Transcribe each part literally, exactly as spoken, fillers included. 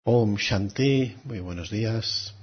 Om Shanti, muy buenos días.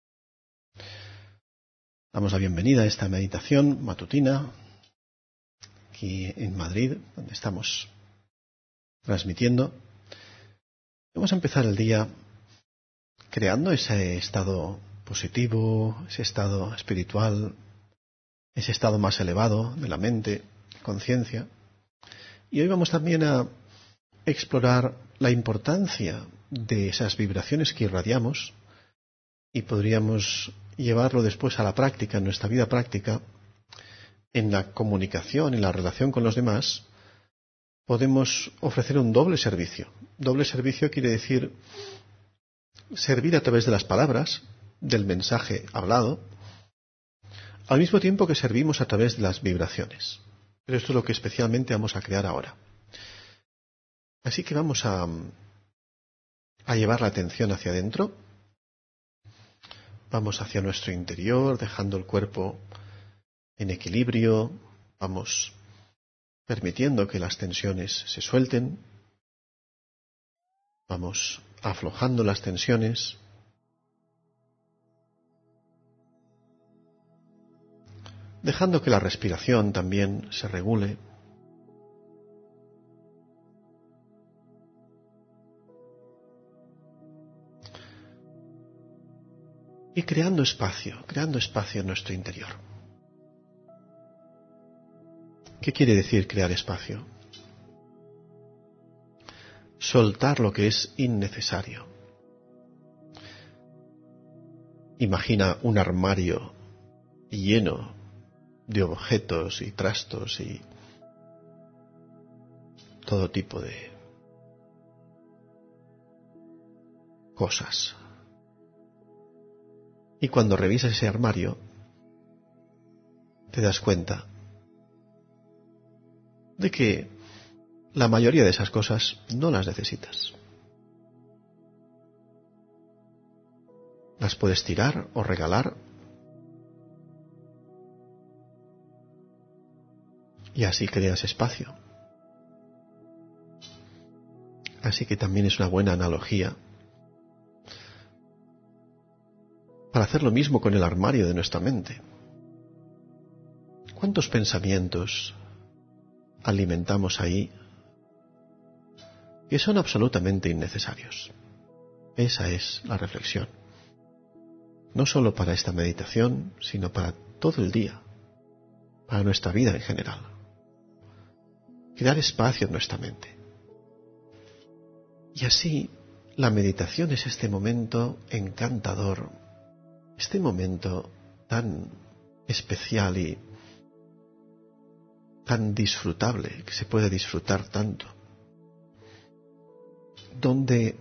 Damos la bienvenida a esta meditación matutina aquí en Madrid, donde estamos transmitiendo. Vamos a empezar el día creando ese estado positivo, ese estado espiritual, ese estado más elevado de la mente, conciencia. Y hoy vamos también a explorar la importancia de esas vibraciones que irradiamos y podríamos llevarlo después a la práctica, en nuestra vida práctica, en la comunicación, en la relación con los demás. Podemos ofrecer un doble servicio. Doble servicio quiere decir servir a través de las palabras, del mensaje hablado, al mismo tiempo que servimos a través de las vibraciones. Pero esto es lo que especialmente vamos a crear ahora. Así que vamos a, a llevar la atención hacia adentro. Vamos hacia nuestro interior, dejando el cuerpo en equilibrio. Vamos permitiendo que las tensiones se suelten. Vamos aflojando las tensiones. Dejando que la respiración también se regule. Y creando espacio, creando espacio en nuestro interior. ¿Qué quiere decir crear espacio? Soltar lo que es innecesario. Imagina un armario lleno de objetos y trastos y todo tipo de cosas. Y cuando revisas ese armario, te das cuenta de que la mayoría de esas cosas no las necesitas. Las puedes tirar o regalar. Y así creas espacio. Así que también es una buena analogía para hacer lo mismo con el armario de nuestra mente. ¿Cuántos pensamientos alimentamos ahí que son absolutamente innecesarios? Esa es la reflexión. No solo para esta meditación, sino para todo el día, para nuestra vida en general. Crear espacio en nuestra mente. Y así, la meditación es este momento encantador, este momento tan especial y tan disfrutable, que se puede disfrutar tanto, donde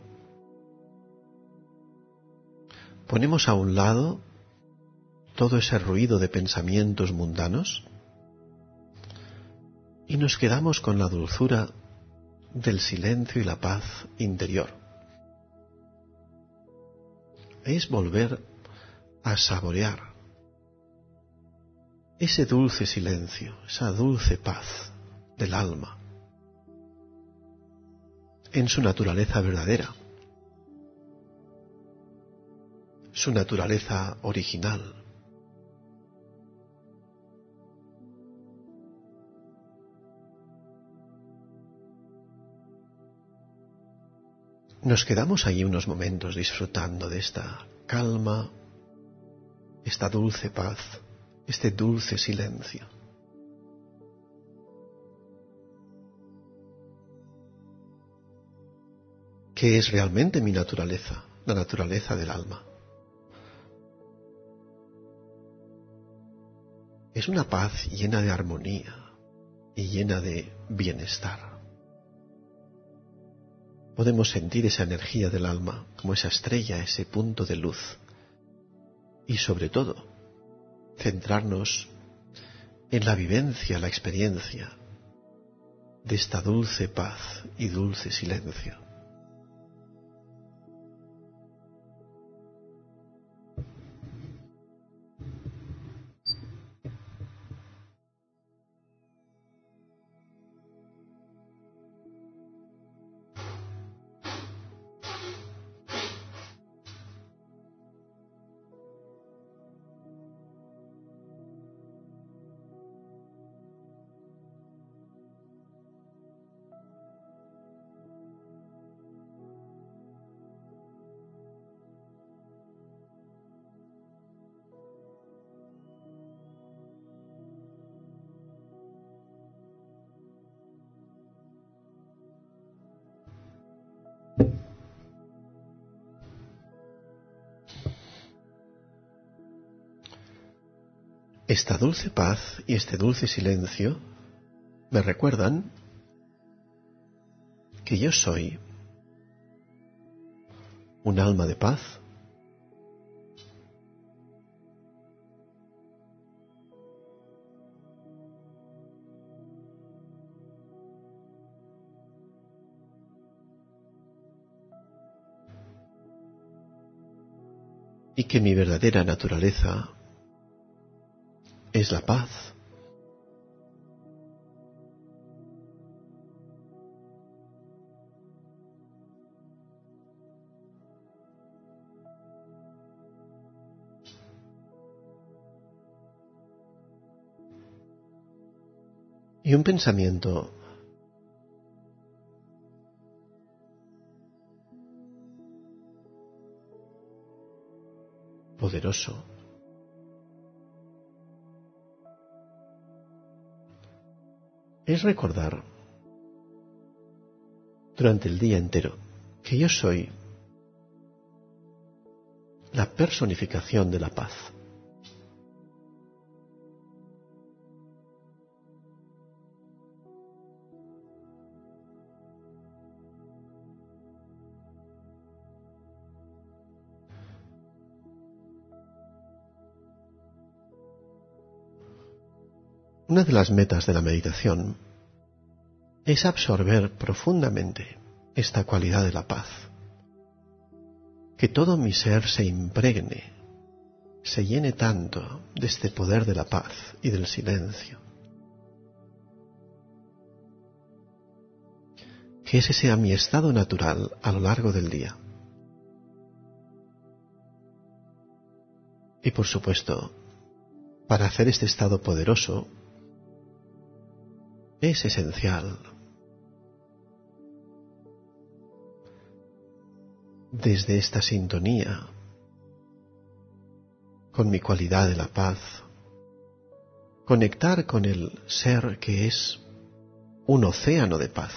ponemos a un lado todo ese ruido de pensamientos mundanos y nos quedamos con la dulzura del silencio y la paz interior. Es volver a saborear ese dulce silencio, esa dulce paz del alma, en su naturaleza verdadera, su naturaleza original. Nos quedamos allí unos momentos disfrutando de esta calma, esta dulce paz, este dulce silencio. ¿Qué es realmente mi naturaleza? La naturaleza del alma. Es una paz llena de armonía y llena de bienestar. Podemos sentir esa energía del alma como esa estrella, ese punto de luz. Y sobre todo, centrarnos en la vivencia, la experiencia de esta dulce paz y dulce silencio. Esta dulce paz y este dulce silencio me recuerdan que yo soy un alma de paz, y que mi verdadera naturaleza es la paz. Y un pensamiento poderoso es recordar durante el día entero que yo soy la personificación de la paz. Una de las metas de la meditación es absorber profundamente esta cualidad de la paz, que todo mi ser se impregne, se llene tanto de este poder de la paz y del silencio, que ese sea mi estado natural a lo largo del día. Y por supuesto, para hacer este estado poderoso, es esencial desde esta sintonía con mi cualidad de la paz, conectar con el ser que es un océano de paz,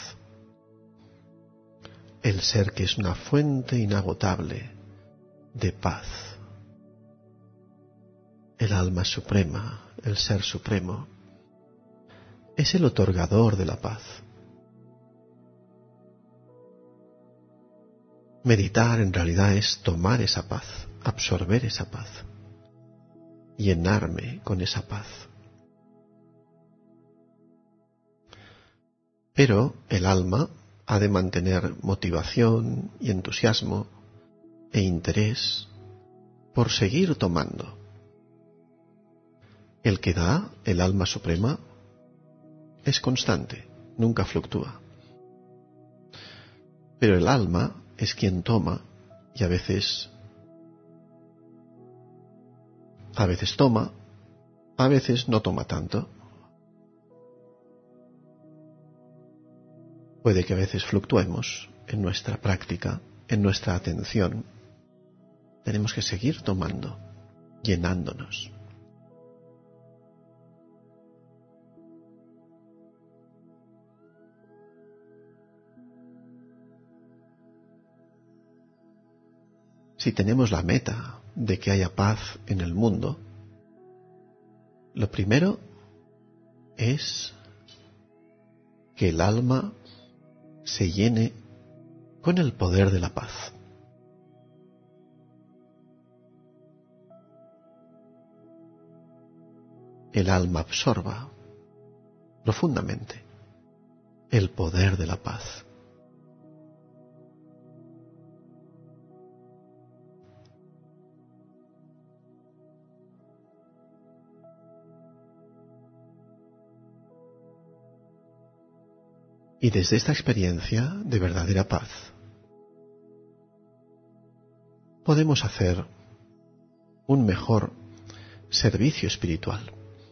el ser que es una fuente inagotable de paz, el alma suprema, el ser supremo. Es el otorgador de la paz. Meditar en realidad es tomar esa paz, absorber esa paz, llenarme con esa paz. Pero el alma ha de mantener motivación y entusiasmo e interés por seguir tomando. El que da, el alma suprema, es constante, nunca fluctúa. Pero el alma es quien toma y a veces, a veces toma, a veces no toma tanto. Puede que a veces fluctuemos en nuestra práctica, en nuestra atención. Tenemos que seguir tomando, llenándonos. Si tenemos la meta de que haya paz en el mundo, lo primero es que el alma se llene con el poder de la paz. El alma absorba profundamente el poder de la paz. Y desde esta experiencia de verdadera paz, podemos hacer un mejor servicio espiritual.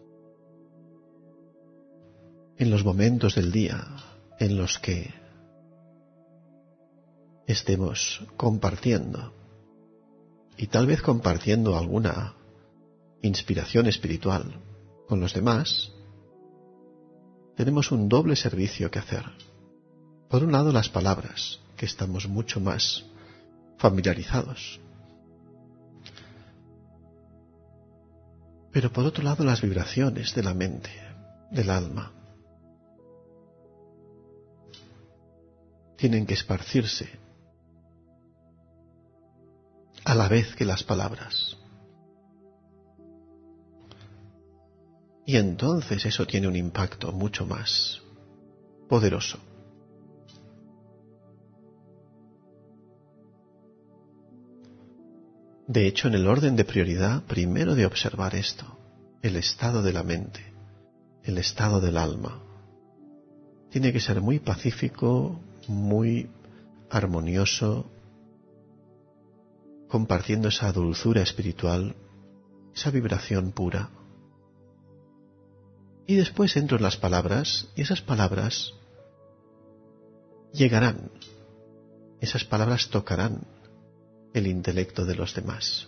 En los momentos del día en los que estemos compartiendo, y tal vez compartiendo alguna inspiración espiritual con los demás, tenemos un doble servicio que hacer. Por un lado, las palabras, que estamos mucho más familiarizados. Pero por otro lado, las vibraciones de la mente, del alma, tienen que esparcirse a la vez que las palabras. Y entonces eso tiene un impacto mucho más poderoso. De hecho, en el orden de prioridad, primero de observar esto, el estado de la mente, el estado del alma, tiene que ser muy pacífico, muy armonioso, compartiendo esa dulzura espiritual, esa vibración pura. Y después entro en las palabras, y esas palabras llegarán, esas palabras tocarán el intelecto de los demás.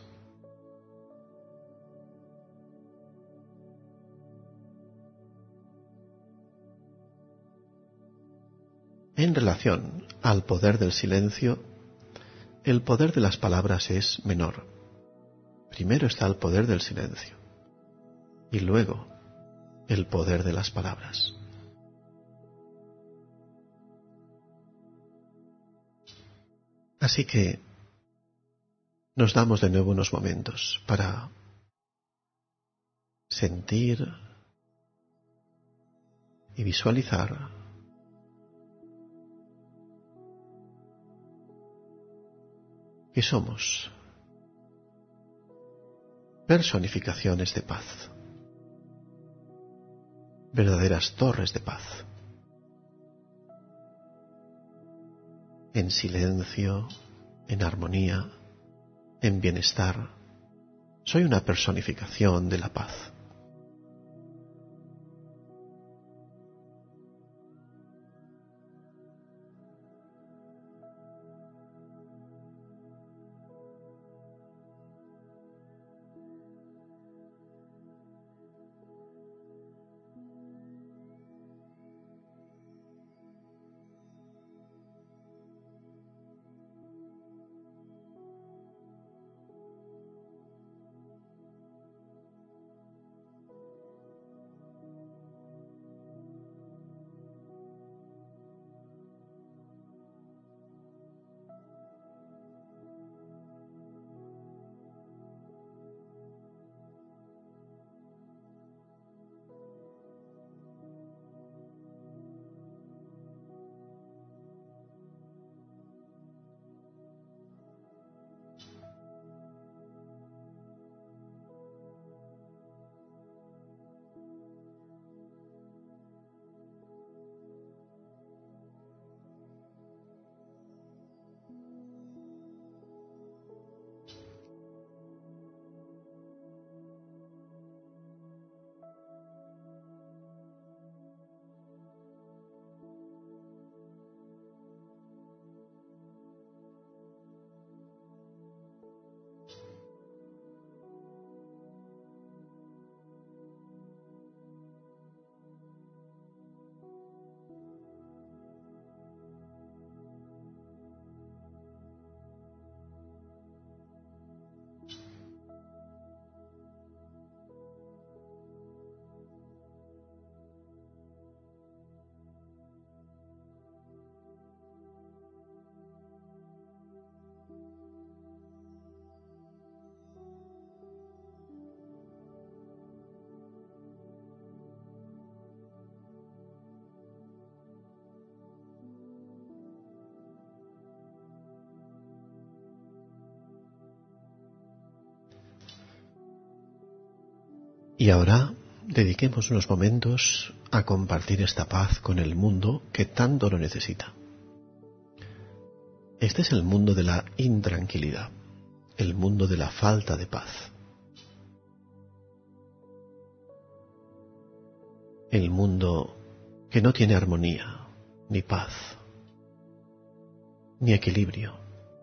En relación al poder del silencio, el poder de las palabras es menor. Primero está el poder del silencio y luego el poder de las palabras. Así que nos damos de nuevo unos momentos para sentir y visualizar que somos personificaciones de paz, verdaderas torres de paz, en silencio, en armonía, en bienestar. Soy una personificación de la paz. Y ahora dediquemos unos momentos a compartir esta paz con el mundo que tanto lo necesita. Este es el mundo de la intranquilidad, el mundo de la falta de paz. El mundo que no tiene armonía, ni paz, ni equilibrio.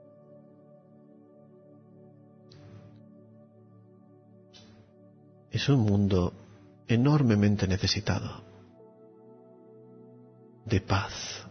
Es un mundo enormemente necesitado de paz.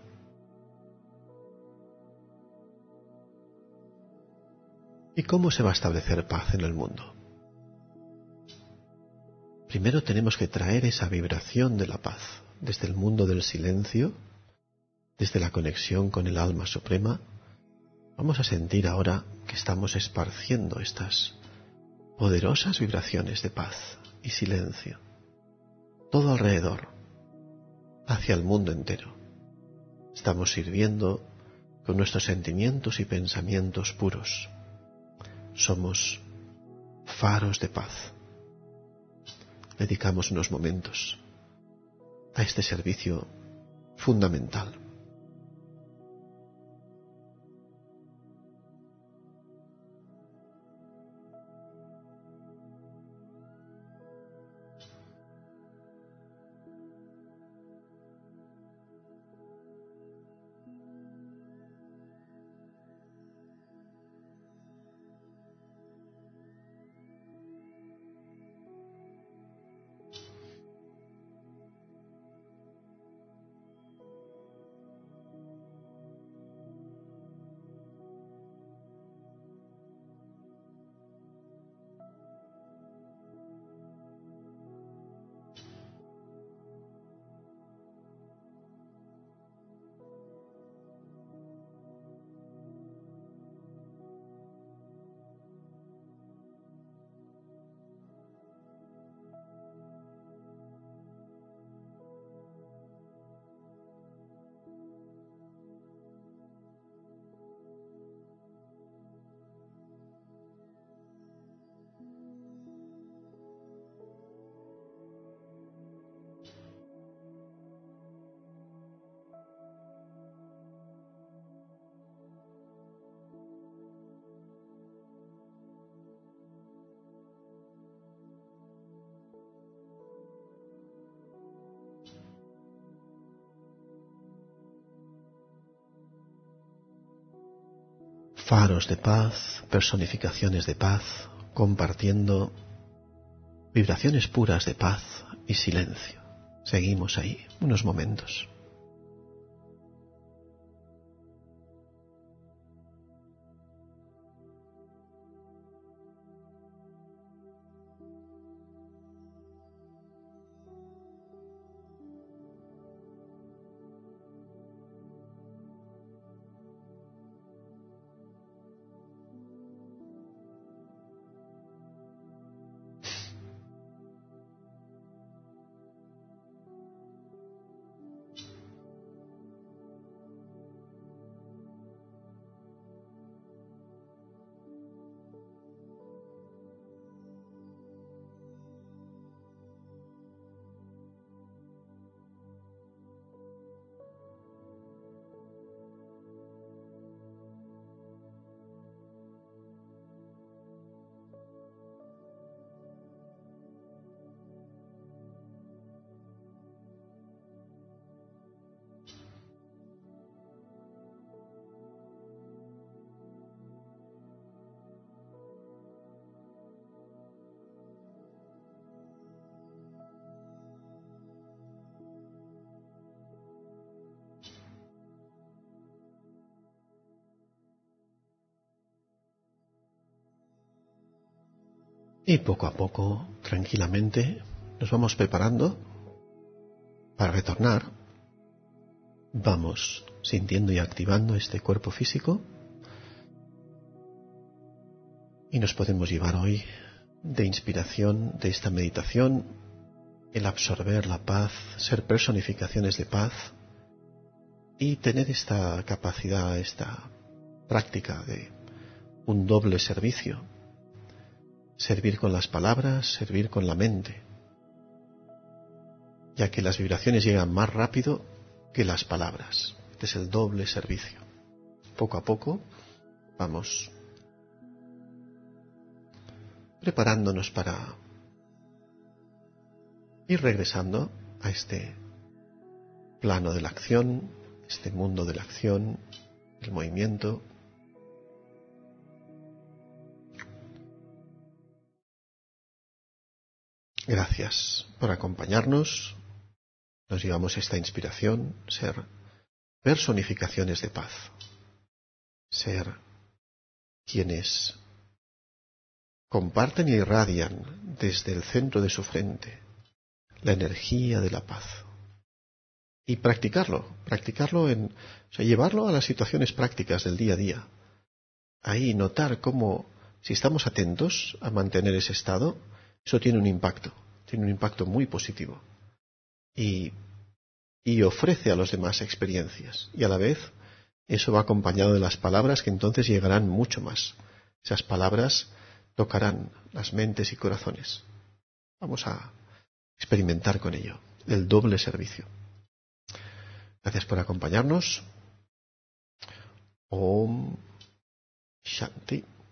¿Y cómo se va a establecer paz en el mundo? primero tenemos que traer esa vibración de la paz desde el mundo del silencio, desde la conexión con el alma suprema. Vamos a sentir ahora que estamos esparciendo estas poderosas vibraciones de paz y silencio todo alrededor, hacia el mundo entero. Estamos sirviendo con nuestros sentimientos y pensamientos puros. Somos faros de paz. Dedicamos unos momentos a este servicio fundamental. Faros de paz, personificaciones de paz, compartiendo vibraciones puras de paz y silencio. Seguimos ahí unos momentos. Y poco a poco, tranquilamente, nos vamos preparando para retornar. Vamos sintiendo y activando este cuerpo físico y nos podemos llevar hoy de inspiración de esta meditación el absorber la paz, ser personificaciones de paz y tener esta capacidad, esta práctica de un doble servicio. Servir con las palabras, servir con la mente, ya que las vibraciones llegan más rápido que las palabras. Este es el doble servicio. Poco a poco vamos preparándonos para ir regresando a este plano de la acción, este mundo de la acción, el movimiento. Gracias por acompañarnos. Nos llevamos esta inspiración, ser personificaciones de paz, ser quienes comparten y irradian desde el centro de su frente la energía de la paz. Y practicarlo, practicarlo en, o sea, llevarlo a las situaciones prácticas del día a día. Ahí notar cómo, si estamos atentos a mantener ese estado, eso tiene un impacto, tiene un impacto muy positivo. Y, y ofrece a los demás experiencias. Y a la vez, eso va acompañado de las palabras que entonces llegarán mucho más. Esas palabras tocarán las mentes y corazones. Vamos a experimentar con ello el doble servicio. Gracias por acompañarnos. Om Shanti.